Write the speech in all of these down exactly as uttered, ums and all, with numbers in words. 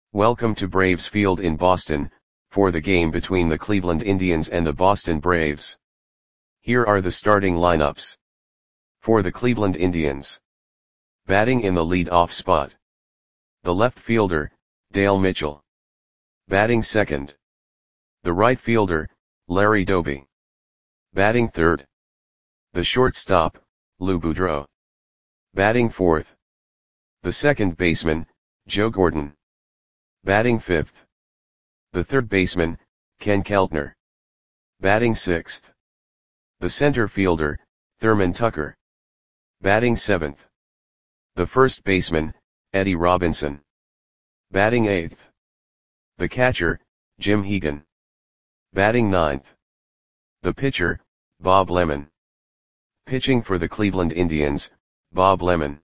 Welcome to Braves Field in Boston, for the game between the Cleveland Indians and the Boston Braves. Here are the starting lineups. For the Cleveland Indians. Batting in the lead-off spot. The left fielder, Dale Mitchell. Batting second. The right fielder, Larry Doby. Batting third. The shortstop, Lou Boudreau. Batting fourth. The second baseman, Joe Gordon. Batting fifth. The third baseman, Ken Keltner. Batting sixth. The center fielder, Thurman Tucker. Batting seventh. The first baseman, Eddie Robinson. Batting eighth. The catcher, Jim Hegan. Batting ninth. The pitcher, Bob Lemon. Pitching for the Cleveland Indians, Bob Lemon.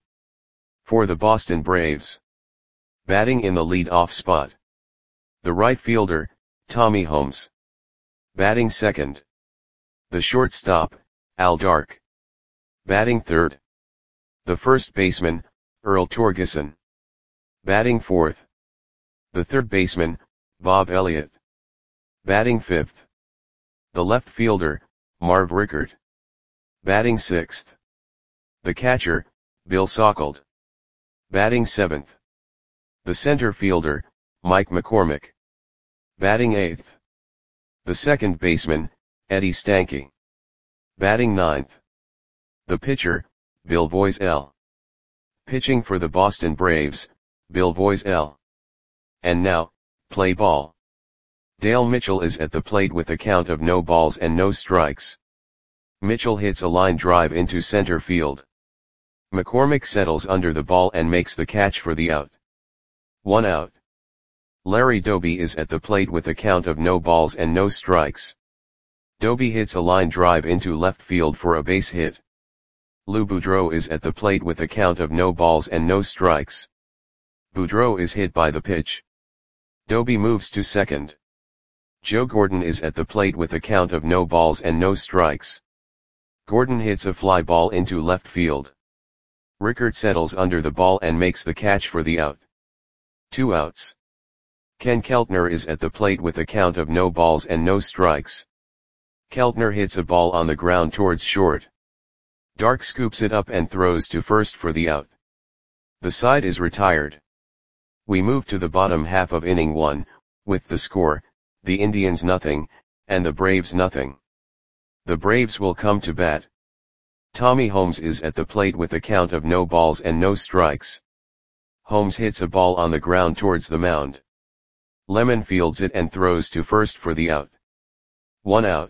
For the Boston Braves. Batting in the lead-off spot. The right fielder, Tommy Holmes. Batting second. The shortstop, Al Dark. Batting third. The first baseman, Earl Torgeson. Batting fourth. The third baseman, Bob Elliott. Batting fifth. The left fielder, Marv Rickert. Batting sixth. The catcher, Bill Sauckled. Batting seventh. The center fielder, Mike McCormick. Batting eighth. The second baseman, Eddie Stanky. Batting ninth. The pitcher, Bill Voiselle. Pitching for the Boston Braves, Bill Voiselle. And now, play ball. Dale Mitchell is at the plate with a count of no balls and no strikes. Mitchell hits a line drive into center field. McCormick settles under the ball and makes the catch for the out. One out. Larry Doby is at the plate with a count of no balls and no strikes. Doby hits a line drive into left field for a base hit. Lou Boudreau is at the plate with a count of no balls and no strikes. Boudreau is hit by the pitch. Doby moves to second. Joe Gordon is at the plate with a count of no balls and no strikes. Gordon hits a fly ball into left field. Rickert settles under the ball and makes the catch for the out. Two outs. Ken Keltner is at the plate with a count of no balls and no strikes. Keltner hits a ball on the ground towards short. Dark scoops it up and throws to first for the out. The side is retired. We move to the bottom half of inning one, with the score, the Indians nothing, and the Braves nothing. The Braves will come to bat. Tommy Holmes is at the plate with a count of no balls and no strikes. Holmes hits a ball on the ground towards the mound. Lemon fields it and throws to first for the out. One out.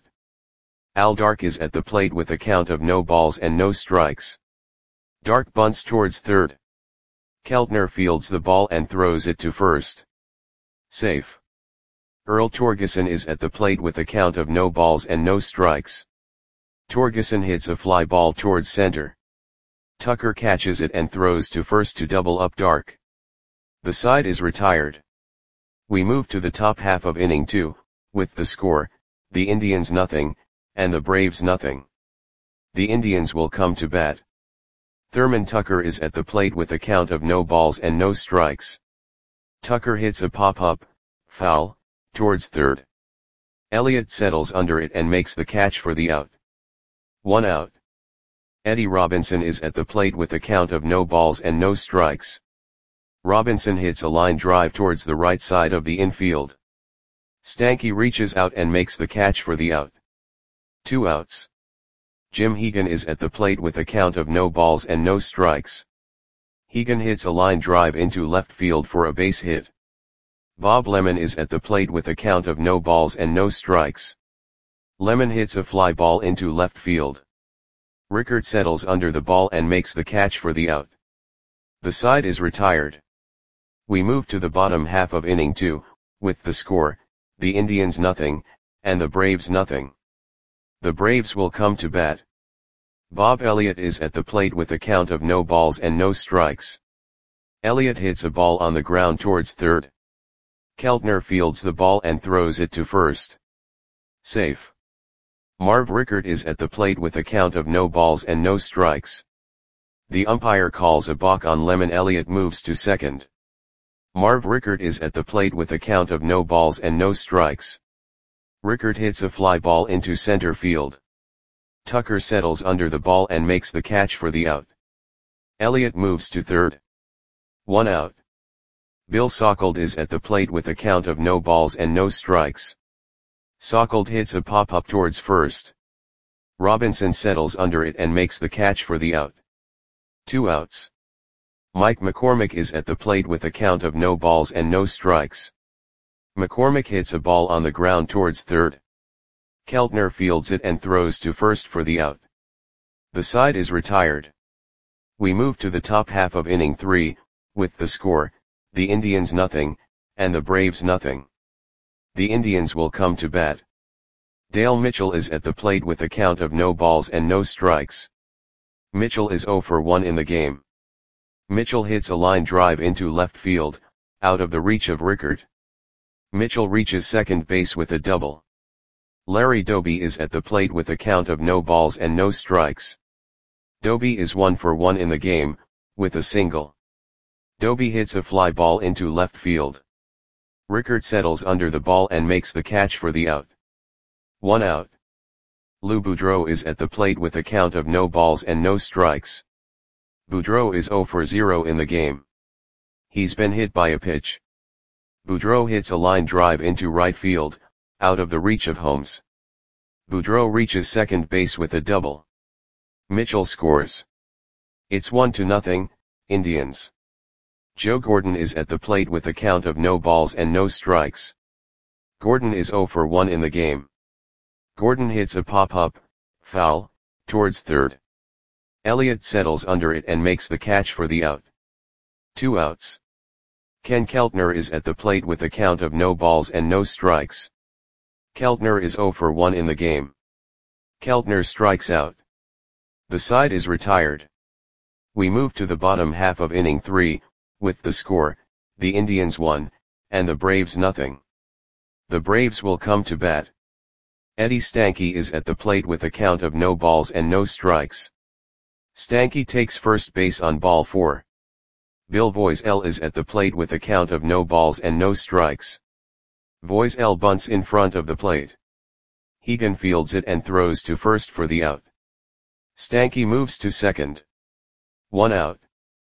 Al Dark is at the plate with a count of no balls and no strikes. Dark bunts towards third. Keltner fields the ball and throws it to first. Safe. Earl Torgeson is at the plate with a count of no balls and no strikes. Torgeson hits a fly ball towards center. Tucker catches it and throws to first to double up Dark. The side is retired. We move to the top half of inning two, with the score, the Indians nothing, and the Braves nothing. The Indians will come to bat. Thurman Tucker is at the plate with a count of no balls and no strikes. Tucker hits a pop-up, foul, towards third. Elliott settles under it and makes the catch for the out. One out. Eddie Robinson is at the plate with a count of no balls and no strikes. Robinson hits a line drive towards the right side of the infield. Stanky reaches out and makes the catch for the out. Two outs. Jim Hegan is at the plate with a count of no balls and no strikes. Hegan hits a line drive into left field for a base hit. Bob Lemon is at the plate with a count of no balls and no strikes. Lemon hits a fly ball into left field. Rickert settles under the ball and makes the catch for the out. The side is retired. We move to the bottom half of inning two, with the score, the Indians nothing, and the Braves nothing. The Braves will come to bat. Bob Elliott is at the plate with a count of no balls and no strikes. Elliott hits a ball on the ground towards third. Keltner fields the ball and throws it to first. Safe. Marv Rickert is at the plate with a count of no balls and no strikes. The umpire calls a balk on Lemon. Elliott moves to second. Marv Rickert is at the plate with a count of no balls and no strikes. Rickert hits a fly ball into center field. Tucker settles under the ball and makes the catch for the out. Elliott moves to third. One out. Bill Sauckelde is at the plate with a count of no balls and no strikes. Sauckelde hits a pop-up towards first. Robinson settles under it and makes the catch for the out. Two outs. Mike McCormick is at the plate with a count of no balls and no strikes. McCormick hits a ball on the ground towards third. Keltner fields it and throws to first for the out. The side is retired. We move to the top half of inning three, with the score, the Indians nothing, and the Braves nothing. The Indians will come to bat. Dale Mitchell is at the plate with a count of no balls and no strikes. Mitchell is oh for one in the game. Mitchell hits a line drive into left field, out of the reach of Rickert. Mitchell reaches second base with a double. Larry Doby is at the plate with a count of no balls and no strikes. Doby is one for one in the game, with a single. Doby hits a fly ball into left field. Rickert settles under the ball and makes the catch for the out. One out. Lou Boudreau is at the plate with a count of no balls and no strikes. Boudreau is oh for zero in the game. He's been hit by a pitch. Boudreau hits a line drive into right field, out of the reach of Holmes. Boudreau reaches second base with a double. Mitchell scores. It's one to nothing, Indians. Joe Gordon is at the plate with a count of no balls and no strikes. Gordon is oh for one in the game. Gordon hits a pop-up, foul, towards third. Elliott settles under it and makes the catch for the out. Two outs. Ken Keltner is at the plate with a count of no balls and no strikes. Keltner is oh for one in the game. Keltner strikes out. The side is retired. We move to the bottom half of inning three, with the score, the Indians one, and the Braves nothing. The Braves will come to bat. Eddie Stanky is at the plate with a count of no balls and no strikes. Stanky takes first base on ball four. Bill Voiselle is at the plate with a count of no balls and no strikes. Voiselle bunts in front of the plate. Hegan fields it and throws to first for the out. Stanky moves to second. One out.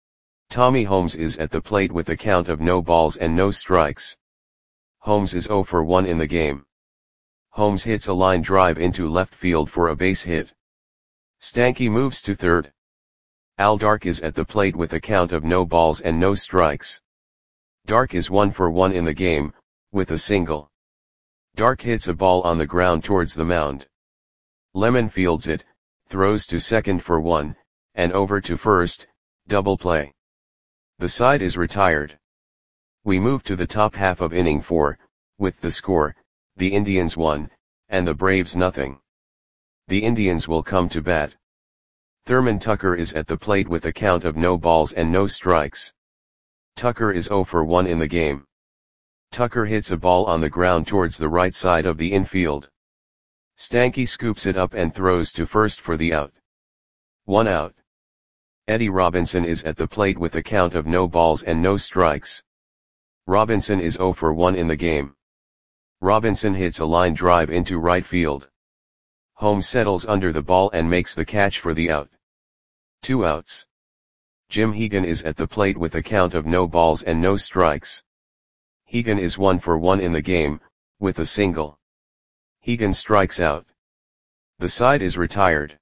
Tommy Holmes is at the plate with a count of no balls and no strikes. Holmes is oh for one in the game. Holmes hits a line drive into left field for a base hit. Stanky moves to third. Al Dark is at the plate with a count of no balls and no strikes. Dark is one for one in the game, with a single. Dark hits a ball on the ground towards the mound. Lemon fields it, throws to second for one, and over to first, double play. The side is retired. We move to the top half of inning four, with the score, the Indians one, and the Braves nothing. The Indians will come to bat. Thurman Tucker is at the plate with a count of no balls and no strikes. Tucker is oh for one in the game. Tucker hits a ball on the ground towards the right side of the infield. Stanky scoops it up and throws to first for the out. One out. Eddie Robinson is at the plate with a count of no balls and no strikes. Robinson is oh for one in the game. Robinson hits a line drive into right field. Holmes settles under the ball and makes the catch for the out. Two outs. Jim Hegan is at the plate with a count of no balls and no strikes. Hegan is one for one in the game, with a single. Hegan strikes out. The side is retired.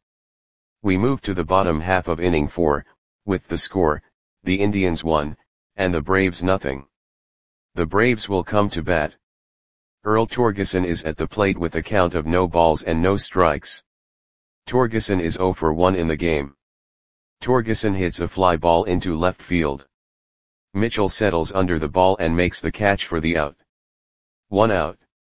We move to the bottom half of inning four, with the score, the Indians one, and the Braves nothing. The Braves will come to bat. Earl Torgeson is at the plate with a count of no balls and no strikes. Torgeson is oh for one in the game. Torgeson hits a fly ball into left field. Mitchell settles under the ball and makes the catch for the out. One out.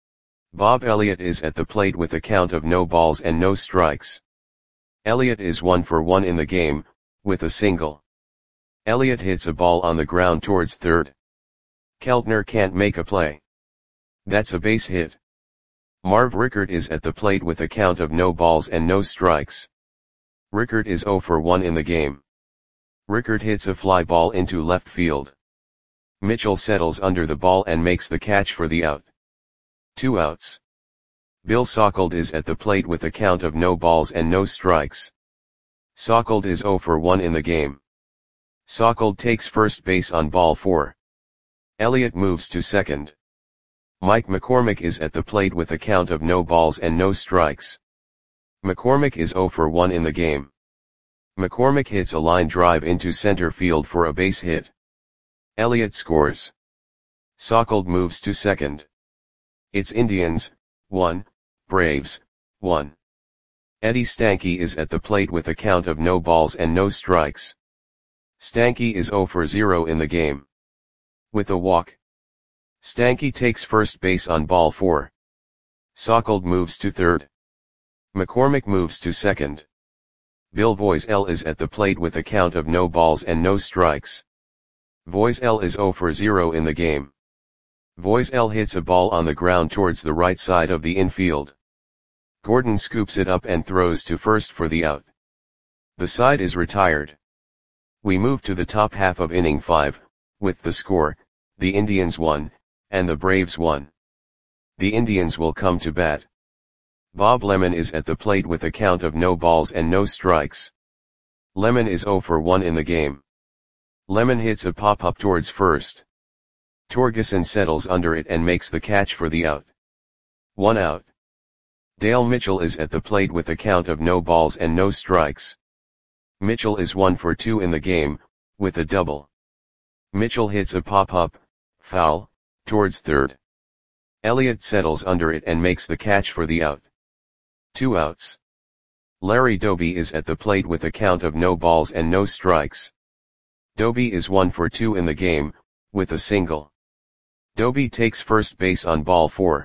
Bob Elliott is at the plate with a count of no balls and no strikes. Elliott is one for one in the game, with a single. Elliott hits a ball on the ground towards third. Keltner can't make a play. That's a base hit. Marv Rickert is at the plate with a count of no balls and no strikes. Rickert is oh for one in the game. Rickert hits a fly ball into left field. Mitchell settles under the ball and makes the catch for the out. Two outs. Bill Sauckled is at the plate with a count of no balls and no strikes. Sauckled is oh for one in the game. Sauckled takes first base on ball four. Elliott moves to second. Mike McCormick is at the plate with a count of no balls and no strikes. McCormick is oh for one in the game. McCormick hits a line drive into center field for a base hit. Elliott scores. Sauckled moves to second. It's Indians, one, Braves, one. Eddie Stanky is at the plate with a count of no balls and no strikes. Stanky is oh for zero in the game. With a walk. Stanky takes first base on ball four. Sauckled moves to third. McCormick moves to second. Bill Voiselle is at the plate with a count of no balls and no strikes. Voiselle is oh for zero in the game. Voiselle hits a ball on the ground towards the right side of the infield. Gordon scoops it up and throws to first for the out. The side is retired. We move to the top half of inning five, with the score, the Indians won, and the Braves won. The Indians will come to bat. Bob Lemon is at the plate with a count of no balls and no strikes. Lemon is oh for one in the game. Lemon hits a pop-up towards first. Torgeson settles under it and makes the catch for the out. One out. Dale Mitchell is at the plate with a count of no balls and no strikes. Mitchell is one for two in the game, with a double. Mitchell hits a pop-up, foul, towards third. Elliott settles under it and makes the catch for the out. Two outs. Larry Doby is at the plate with a count of no balls and no strikes. Doby is one for two in the game, with a single. Doby takes first base on ball four.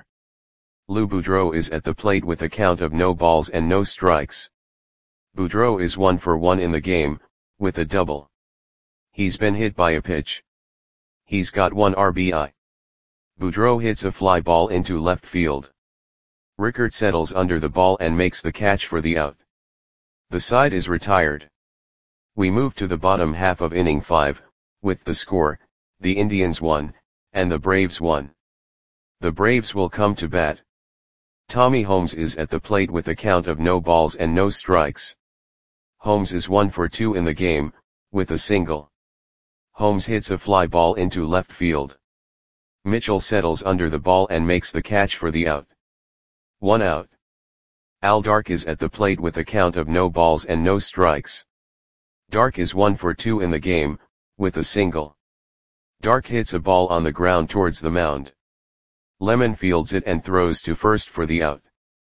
Lou Boudreau is at the plate with a count of no balls and no strikes. Boudreau is one for one in the game, with a double. He's been hit by a pitch. He's got one R B I. Boudreau hits a fly ball into left field. Rickert settles under the ball and makes the catch for the out. The side is retired. We move to the bottom half of inning five, with the score, the Indians won, and the Braves won. The Braves will come to bat. Tommy Holmes is at the plate with a count of no balls and no strikes. Holmes is one for two in the game, with a single. Holmes hits a fly ball into left field. Mitchell settles under the ball and makes the catch for the out. One out. Al Dark is at the plate with a count of no balls and no strikes. Dark is one for two in the game, with a single. Dark hits a ball on the ground towards the mound. Lemon fields it and throws to first for the out.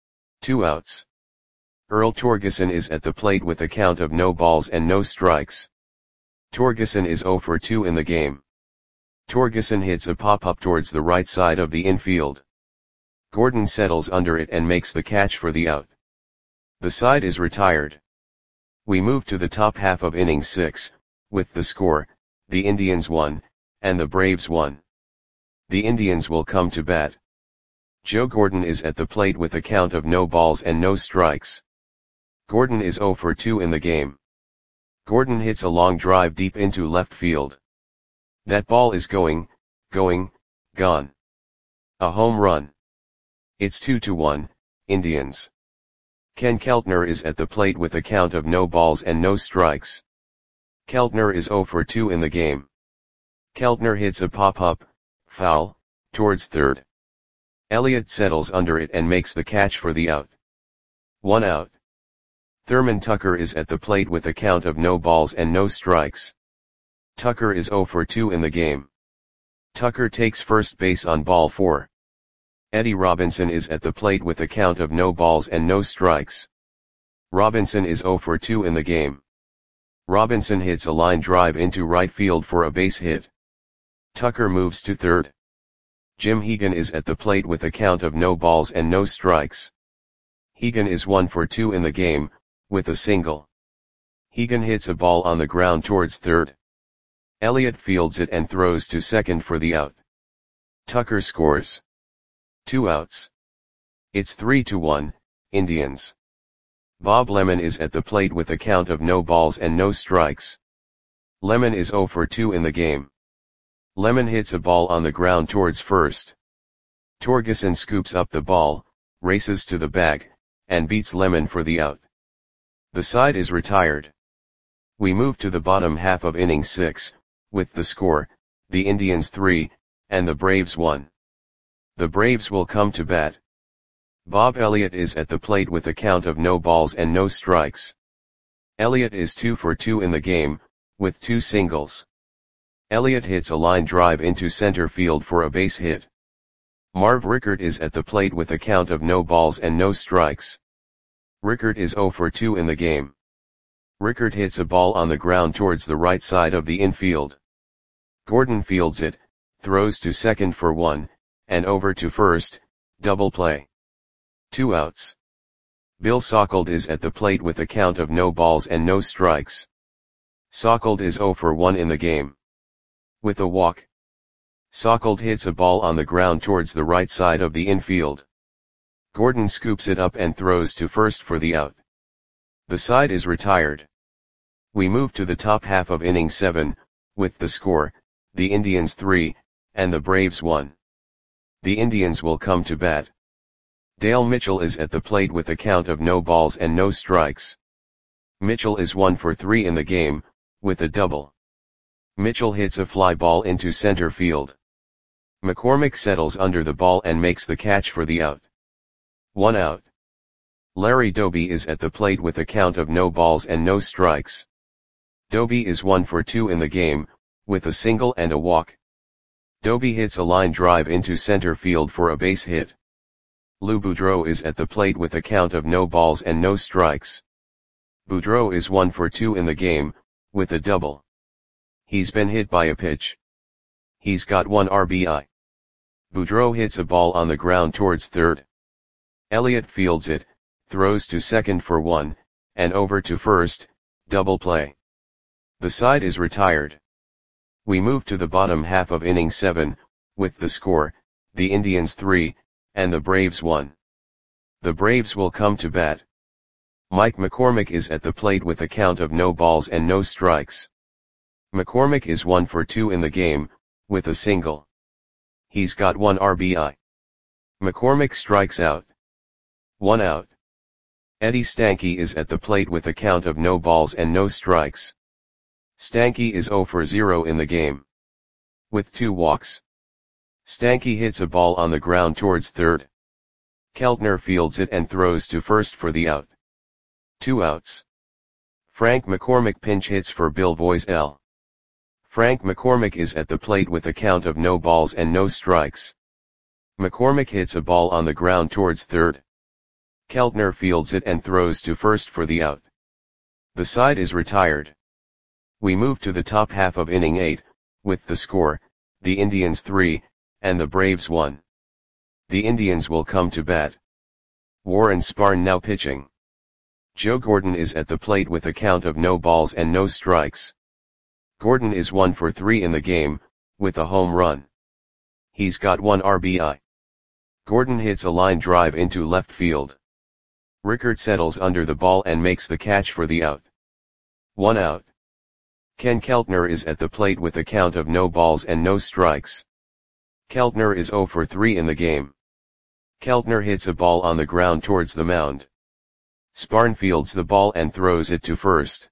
Two outs. Earl Torgeson is at the plate with a count of no balls and no strikes. Torgeson is oh for two in the game. Torgeson hits a pop-up towards the right side of the infield. Gordon settles under it and makes the catch for the out. The side is retired. We move to the top half of inning six, with the score, the Indians won, and the Braves won. The Indians will come to bat. Joe Gordon is at the plate with a count of no balls and no strikes. Gordon is oh for two in the game. Gordon hits a long drive deep into left field. That ball is going, going, gone. A home run. It's two to one, Indians. Ken Keltner is at the plate with a count of no balls and no strikes. Keltner is oh for two in the game. Keltner hits a pop-up, foul, towards third. Elliott settles under it and makes the catch for the out. One out. Thurman Tucker is at the plate with a count of no balls and no strikes. Tucker is oh for two in the game. Tucker takes first base on ball four. Eddie Robinson is at the plate with a count of no balls and no strikes. Robinson is oh for two in the game. Robinson hits a line drive into right field for a base hit. Tucker moves to third. Jim Hegan is at the plate with a count of no balls and no strikes. Hegan is one for two in the game, with a single. Hegan hits a ball on the ground towards third. Elliott fields it and throws to second for the out. Tucker scores. Two outs. It's three to one, Indians. Bob Lemon is at the plate with a count of no balls and no strikes. Lemon is oh for two in the game. Lemon hits a ball on the ground towards first. Torgerson scoops up the ball, races to the bag, and beats Lemon for the out. The side is retired. We move to the bottom half of inning six, with the score, the Indians three, and the Braves one. The Braves will come to bat. Bob Elliott is at the plate with a count of no balls and no strikes. Elliott is two for two in the game, with two singles. Elliott hits a line drive into center field for a base hit. Marv Rickert is at the plate with a count of no balls and no strikes. Rickert is zero for two in the game. Rickert hits a ball on the ground towards the right side of the infield. Gordon fields it, throws to second for one, and over to first, double play. Two outs. Bill Sauckled is at the plate with a count of no balls and no strikes. Sauckled is zero for one in the game. With a walk. Sauckled hits a ball on the ground towards the right side of the infield. Gordon scoops it up and throws to first for the out. The side is retired. We move to the top half of inning seven, with the score, the Indians three, and the Braves one. The Indians will come to bat. Dale Mitchell is at the plate with a count of no balls and no strikes. Mitchell is one for three in the game, with a double. Mitchell hits a fly ball into center field. McCormick settles under the ball and makes the catch for the out. One out. Larry Doby is at the plate with a count of no balls and no strikes. Doby is one for two in the game, with a single and a walk. Doby hits a line drive into center field for a base hit. Lou Boudreau is at the plate with a count of no balls and no strikes. Boudreau is one for two in the game, with a double. He's been hit by a pitch. He's got one R B I. Boudreau hits a ball on the ground towards third. Elliott fields it, throws to second for one, and over to first, double play. The side is retired. We move to the bottom half of inning seven, with the score, the Indians three, and the Braves one. The Braves will come to bat. Mike McCormick is at the plate with a count of no balls and no strikes. McCormick is one for two in the game, with a single. He's got one R B I. McCormick strikes out. One out. Eddie Stanky is at the plate with a count of no balls and no strikes. Stanky is zero for zero in the game. With two walks. Stanky hits a ball on the ground towards third. Keltner fields it and throws to first for the out. Two outs. Frank McCormick pinch hits for Bill Voisel. Frank McCormick is at the plate with a count of no balls and no strikes. McCormick hits a ball on the ground towards third. Keltner fields it and throws to first for the out. The side is retired. We move to the top half of inning eight, with the score, the Indians three, and the Braves one. The Indians will come to bat. Warren Spahn now pitching. Joe Gordon is at the plate with a count of no balls and no strikes. Gordon is one for three in the game, with a home run. He's got one R B I. Gordon hits a line drive into left field. Rickert settles under the ball and makes the catch for the out. One out. Ken Keltner is at the plate with a count of no balls and no strikes. Keltner is zero for three in the game. Keltner hits a ball on the ground towards the mound. Spahn fields the ball and throws it to first.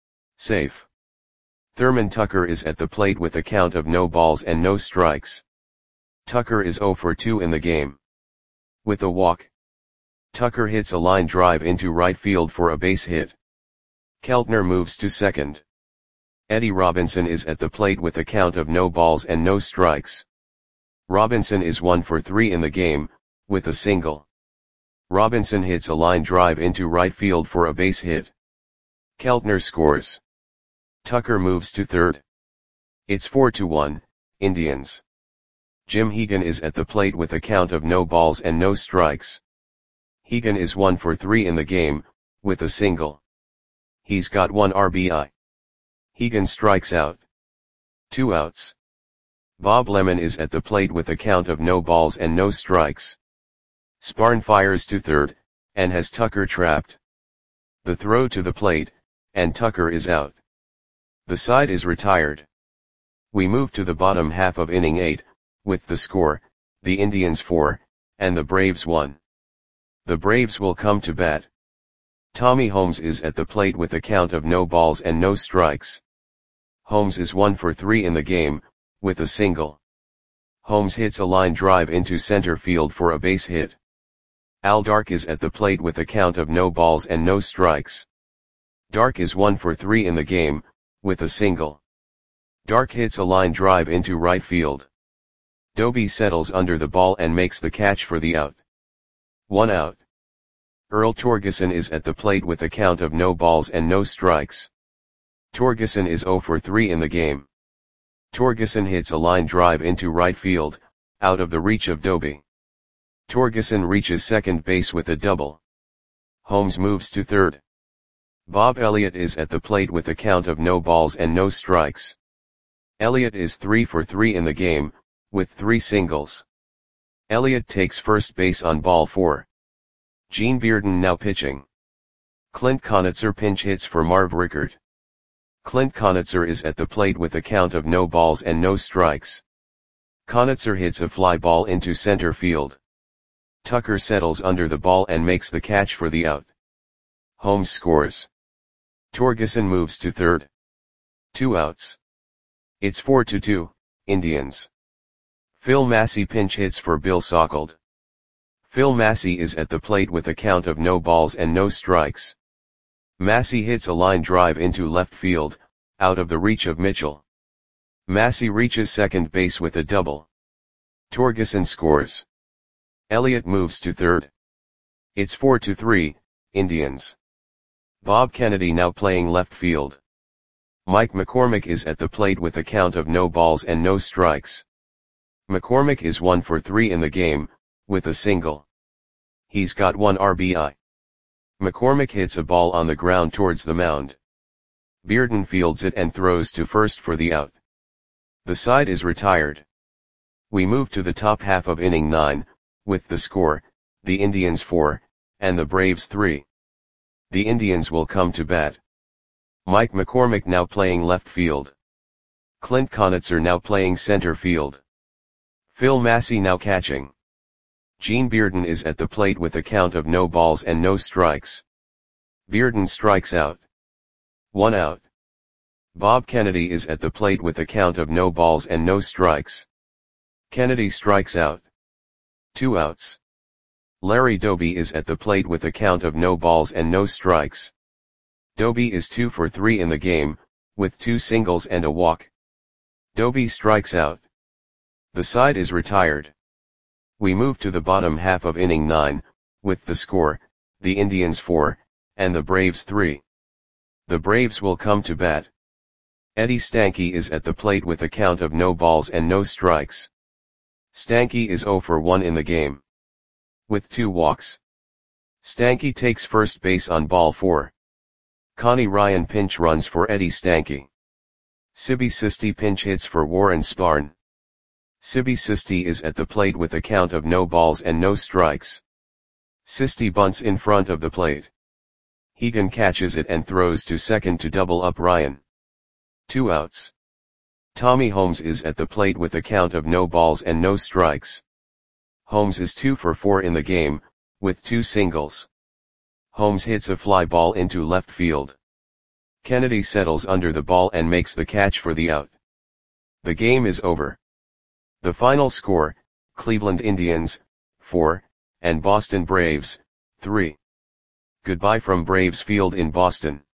Safe. Thurman Tucker is at the plate with a count of no balls and no strikes. Tucker is zero for two in the game. With a walk. Tucker hits a line drive into right field for a base hit. Keltner moves to second. Eddie Robinson is at the plate with a count of no balls and no strikes. Robinson is one for three in the game, with a single. Robinson hits a line drive into right field for a base hit. Keltner scores. Tucker moves to third. It's four to one, Indians. Jim Hegan is at the plate with a count of no balls and no strikes. Hegan is one for three in the game, with a single. He's got one R B I. Hegan strikes out. Two outs. Bob Lemon is at the plate with a count of no balls and no strikes. Spahn fires to third, and has Tucker trapped. The throw to the plate, and Tucker is out. The side is retired. We move to the bottom half of inning eight, with the score, the Indians four, and the Braves one. The Braves will come to bat. Tommy Holmes is at the plate with a count of no balls and no strikes. Holmes is one for three in the game, with a single. Holmes hits a line drive into center field for a base hit. Al Dark is at the plate with a count of no balls and no strikes. Dark is one for three in the game, with a single. Dark hits a line drive into right field. Doby settles under the ball and makes the catch for the out. One out. Earl Torgeson is at the plate with a count of no balls and no strikes. Torgeson is zero for three in the game. Torgeson hits a line drive into right field, out of the reach of Doby. Torgeson reaches second base with a double. Holmes moves to third. Bob Elliott is at the plate with a count of no balls and no strikes. Elliott is three for three in the game, with three singles. Elliott takes first base on ball four. Gene Bearden now pitching. Clint Conitzer pinch hits for Marv Rickard. Clint Conitzer is at the plate with a count of no balls and no strikes. Conitzer hits a fly ball into center field. Tucker settles under the ball and makes the catch for the out. Holmes scores. Torgeson moves to third. Two outs. It's four to two, Indians. Phil Massey pinch hits for Bill Sauckled. Phil Massey is at the plate with a count of no balls and no strikes. Massey hits a line drive into left field, out of the reach of Mitchell. Massey reaches second base with a double. Torgeson scores. Elliott moves to third. It's four to three, Indians. Bob Kennedy now playing left field. Mike McCormick is at the plate with a count of no balls and no strikes. McCormick is one for three in the game, with a single. He's got one R B I. McCormick hits a ball on the ground towards the mound. Bearden fields it and throws to first for the out. The side is retired. We move to the top half of inning nine, with the score, the Indians four, and the Braves three. The Indians will come to bat. Mike McCormick now playing left field. Clint Conitzer now playing center field. Phil Massey now catching. Gene Bearden is at the plate with a count of no balls and no strikes. Bearden strikes out. One out. Bob Kennedy is at the plate with a count of no balls and no strikes. Kennedy strikes out. Two outs. Larry Doby is at the plate with a count of no balls and no strikes. Doby is two for three in the game, with two singles and a walk. Doby strikes out. The side is retired. We move to the bottom half of inning nine, with the score, the Indians four, and the Braves three. The Braves will come to bat. Eddie Stanky is at the plate with a count of no balls and no strikes. Stanky is zero for one in the game, with two walks. Stanky takes first base on ball four. Connie Ryan pinch runs for Eddie Stanky. Sibby Sisti pinch hits for Warren Sparn. Sibby Sisti is at the plate with a count of no balls and no strikes. Sisti bunts in front of the plate. Hegan catches it and throws to second to double up Ryan. Two outs. Tommy Holmes is at the plate with a count of no balls and no strikes. Holmes is two for four in the game, with two singles. Holmes hits a fly ball into left field. Kennedy settles under the ball and makes the catch for the out. The game is over. The final score, Cleveland Indians, four, and Boston Braves, three. Goodbye from Braves Field in Boston.